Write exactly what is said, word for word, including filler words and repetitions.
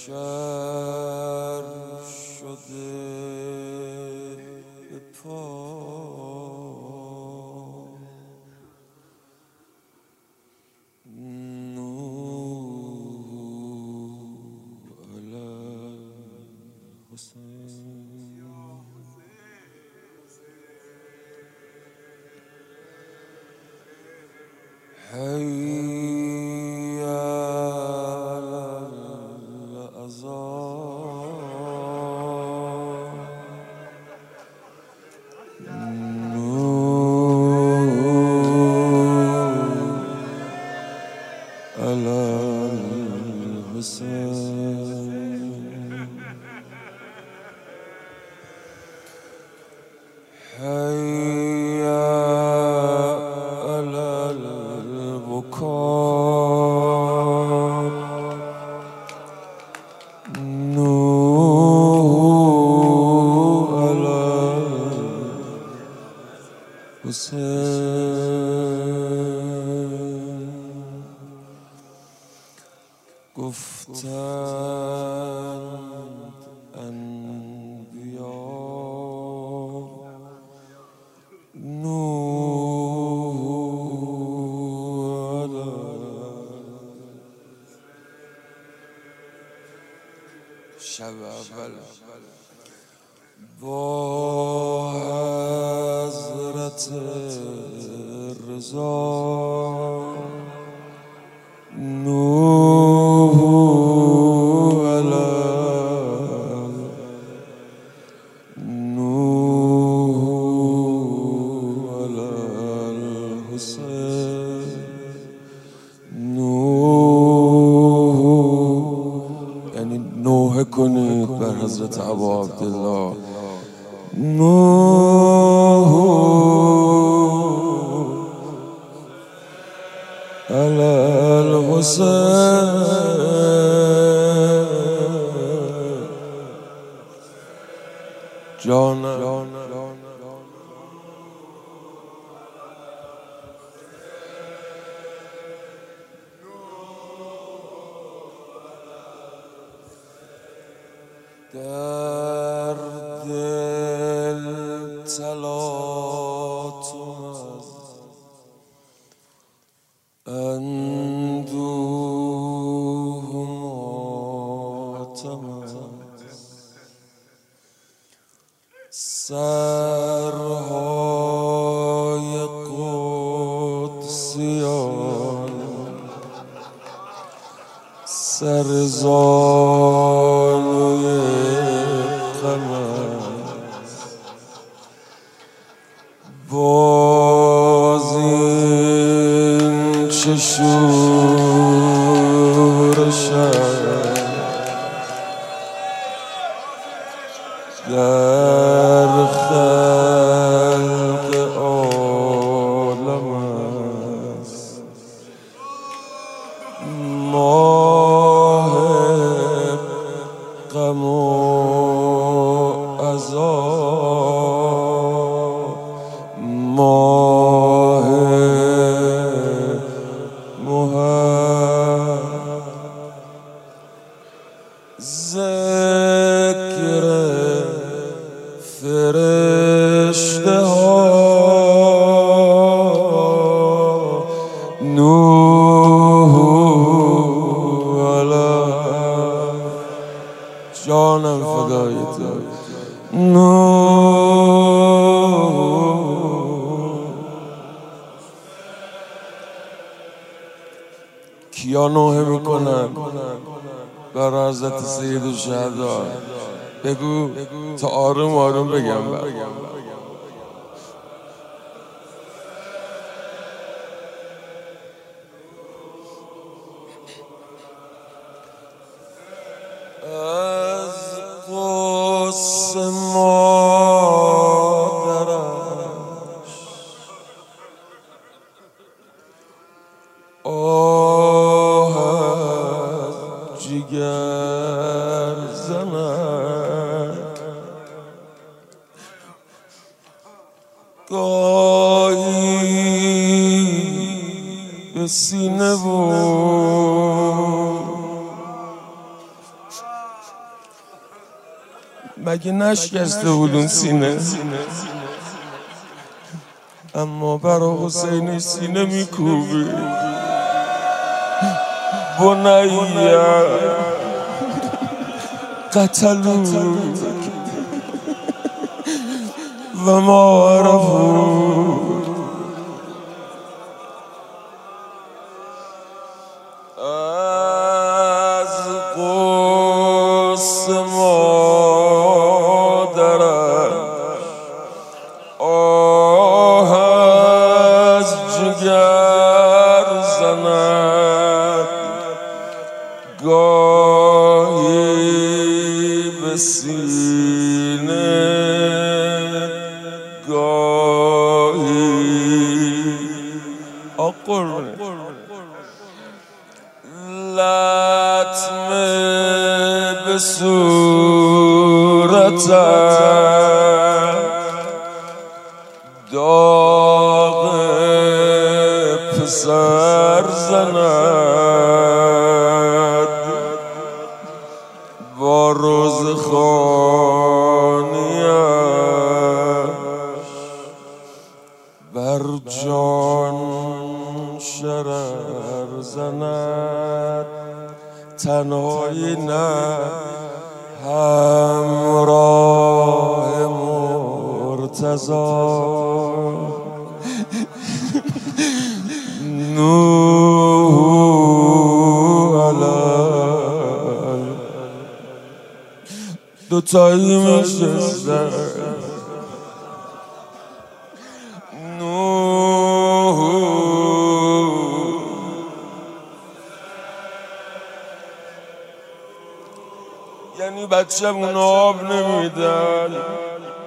شهر شده به پا نور علی حسین حی علی العذاب نور علی الحسین حی علی البکا نور علی الحسین گفتند انبیا نور علی شب اول با حضرت رضا نور علی نور علی الحسین نور یعنی نوحه کنید بر حضرت ابا عبدالله نور علی الحسین جانم در دل تلاطم از اندوه ماتم سرهای قدسیان سرزانوی باز این چه شورشم در خلق عالم است ماه غم و عذاب ماه محب ذکر فرشته ها نور علی جانم فدای تو نور کیا نوحه میکنن بر حضرت سید الشهدا بگو تا آروم آروم بگم بر از قصه مادرش آه از جگر زند گاهی به سینه بود مگه نشکسته بود اون سینه؟ اما برا حسین سینه میکوبی بنیه قتلوک و ما عرفوک. از قص مادرم آه از جگر زند، گاهی به سینه گاهی آقر لطمه به صورتم، داغ پسر زند، با روزخوانیش بر جان شرر زند. تنهایی نه همراه مرتضی، نوح علی دوتایی میشستن، یعنی بچه‌مون آب نمیدن،